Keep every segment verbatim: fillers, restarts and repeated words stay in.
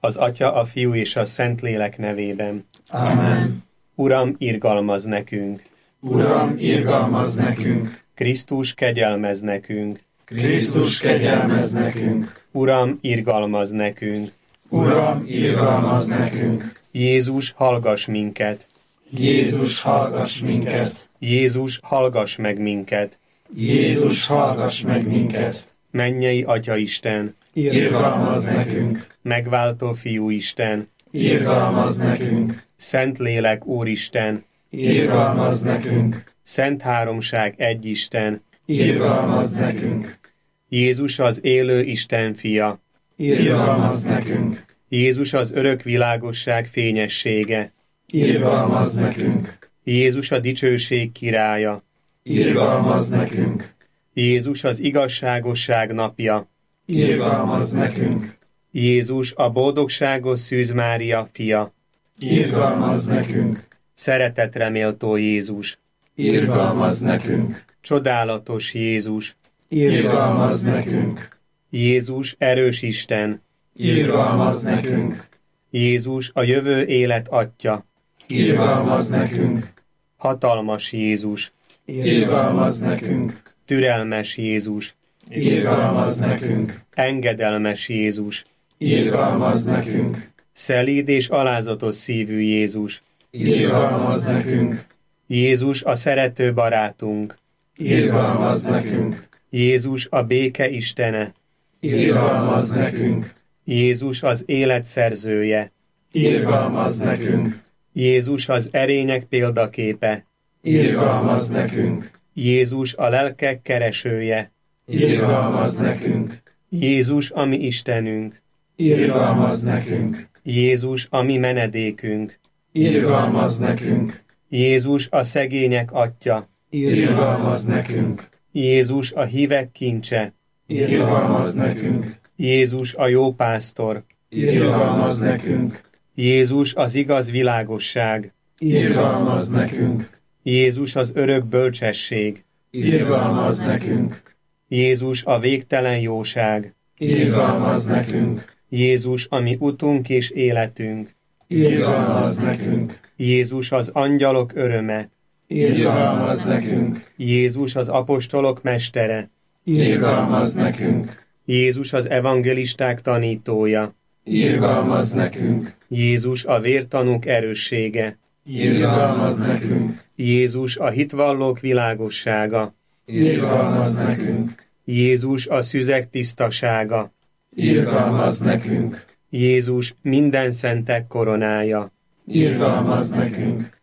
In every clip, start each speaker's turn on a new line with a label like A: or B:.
A: Az Atya, a Fiú és a Szentlélek nevében.
B: Amen.
A: Uram, irgalmazz nekünk!
B: Uram, irgalmazz nekünk!
A: Krisztus, kegyelmezz nekünk!
B: Krisztus, kegyelmezz nekünk!
A: Uram, irgalmazz nekünk!
B: Uram, irgalmazz nekünk!
A: Jézus, hallgass minket!
B: Jézus, hallgass minket!
A: Jézus, hallgass meg minket!
B: Jézus, hallgass meg minket!
A: Mennyei Atya Isten!
B: Irgalmazz nekünk!
A: Megváltó Fiú Isten!
B: Irgalmazz nekünk!
A: Szentlélek Úristen!
B: Irgalmazz nekünk!
A: Szent Háromság egy Isten!
B: Irgalmazz nekünk!
A: Jézus az élő Isten fia!
B: Irgalmazz nekünk!
A: Jézus az örök világosság fényessége!
B: Irgalmazz nekünk!
A: Jézus a dicsőség királya!
B: Irgalmazz nekünk!
A: Jézus az igazságosság napja!
B: Irgalmazz nekünk!
A: Jézus a boldogságos Szűz Mária fia!
B: Irgalmazz nekünk!
A: Szeretetre méltó Jézus!
B: Irgalmazz nekünk!
A: Csodálatos Jézus!
B: Irgalmazz nekünk!
A: Jézus erős Isten!
B: Irgalmazz nekünk!
A: Jézus a jövő élet Atya!
B: Irgalmazz nekünk!
A: Hatalmas Jézus!
B: Irgalmazz nekünk!
A: Türelmes Jézus!
B: Irgalmazz nekünk!
A: Engedelmes Jézus!
B: Irgalmazz nekünk!
A: Szelíd és alázatos szívű Jézus!
B: Irgalmazz nekünk!
A: Jézus a szerető barátunk!
B: Irgalmazz nekünk!
A: Jézus a béke Istene!
B: Irgalmazz nekünk!
A: Jézus az élet szerzője!
B: Irgalmazz nekünk!
A: Jézus az erények példaképe!
B: Irgalmazz nekünk!
A: Jézus a lelkek keresője!
B: Irgalmazz nekünk!
A: Jézus a mi Istenünk!
B: Irgalmazz nekünk!
A: Jézus a mi menedékünk!
B: Irgalmazz nekünk!
A: Jézus a szegények Atya!
B: Irgalmazz nekünk!
A: Jézus a hívek kincse!
B: Irgalmazz nekünk!
A: Jézus a jó pásztor!
B: Irgalmazz nekünk!
A: Jézus az igaz világosság!
B: Irgalmazz nekünk!
A: Jézus az örök bölcsesség!
B: Irgalmazz nekünk!
A: Jézus a végtelen jóság!
B: Irgalmazz nekünk!
A: Jézus a mi utunk és életünk!
B: Irgalmazz nekünk!
A: Jézus az angyalok öröme!
B: Irgalmazz nekünk!
A: Jézus az apostolok mestere!
B: Irgalmazz nekünk!
A: Jézus az evangelisták tanítója!
B: Irgalmazz nekünk!
A: Jézus a vértanúk erőssége!
B: Irgalmazz nekünk!
A: Jézus a hitvallók világossága!
B: Irgalmazz nekünk!
A: Jézus a szüzek tisztasága!
B: Irgalmazz nekünk!
A: Jézus minden szentek koronája!
B: Irgalmazz nekünk!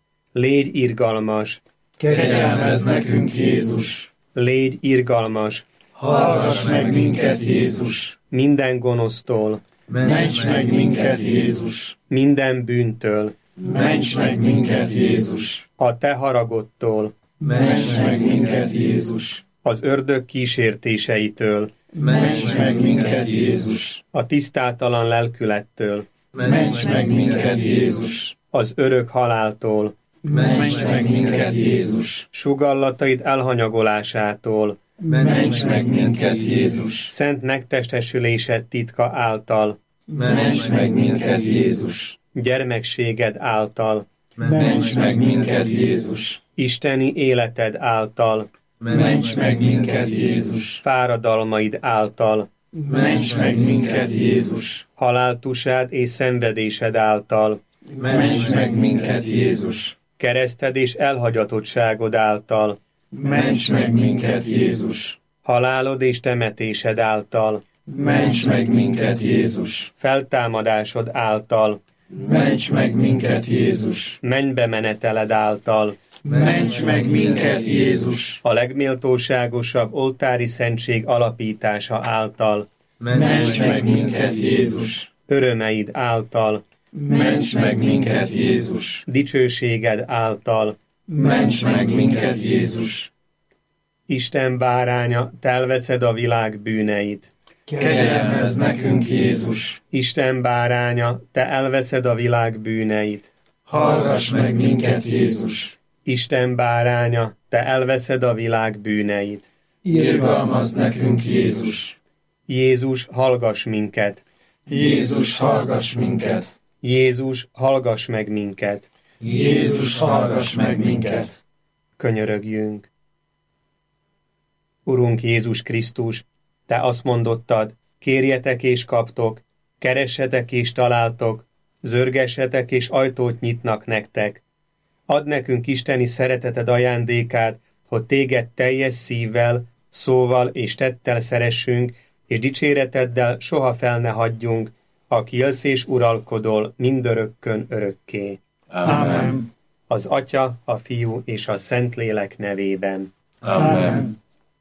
A: Légy irgalmas!
B: Kegyelmezz nekünk, Jézus!
A: Légy irgalmas!
B: Hallgass meg minket, Jézus!
A: Minden gonosztól!
B: Ments meg minket, Jézus!
A: Minden bűntől!
B: Ments meg minket, Jézus!
A: A te haragodtól!
B: Ments meg minket, Jézus!
A: Az ördög kísértéseitől!
B: Ments meg minket, Jézus!
A: A tisztátalan lelkülettől!
B: Ments meg minket, Jézus!
A: Az örök haláltól!
B: Ments meg minket, Jézus!
A: Sugallataid elhanyagolásától!
B: Ments meg minket, Jézus!
A: Szent megtestesülésed titka által!
B: Ments meg minket, Jézus!
A: Gyermekséged által!
B: Ments meg minket, Jézus!
A: Isteni életed által!
B: Ments meg minket, Jézus!
A: Fáradalmaid által!
B: Ments meg minket, Jézus!
A: Haláltusád és szenvedésed által!
B: Ments meg minket, Jézus!
A: Kereszted és elhagyatottságod által!
B: Ments meg minket, Jézus!
A: Halálod és temetésed által!
B: Ments meg minket, Jézus!
A: Feltámadásod által!
B: Ments meg minket, Jézus!
A: Mennybe meneteled által!
B: Ments meg minket, Jézus!
A: A legméltóságosabb oltári szentség alapítása által!
B: Ments meg minket, Jézus!
A: Örömeid által!
B: Ments meg minket, Jézus!
A: Dicsőséged által!
B: Ments meg minket, Jézus!
A: Isten báránya, te elveszed a világ bűneit!
B: Kegyelmezz nekünk, Jézus!
A: Isten báránya, te elveszed a világ bűneit!
B: Hallgass meg minket, Jézus!
A: Isten báránya, te elveszed a világ bűneit!
B: Irgalmazz nekünk, Jézus!
A: Jézus, hallgass minket!
B: Jézus, hallgass minket!
A: Jézus, hallgass meg minket!
B: Jézus, hallgass meg minket!
A: Könyörögjünk! Urunk Jézus Krisztus, Te azt mondottad, kérjetek és kaptok, keressetek és találtok, zörgessetek és ajtót nyitnak nektek. Add nekünk isteni szereteted ajándékát, hogy Téged teljes szívvel, szóval és tettel szeressünk, és dicséreteddel soha fel ne hagyjunk, aki élsz és uralkodol mindörökkön örökké.
B: Amen.
A: Az Atya, a Fiú és a Szentlélek nevében.
B: Amen.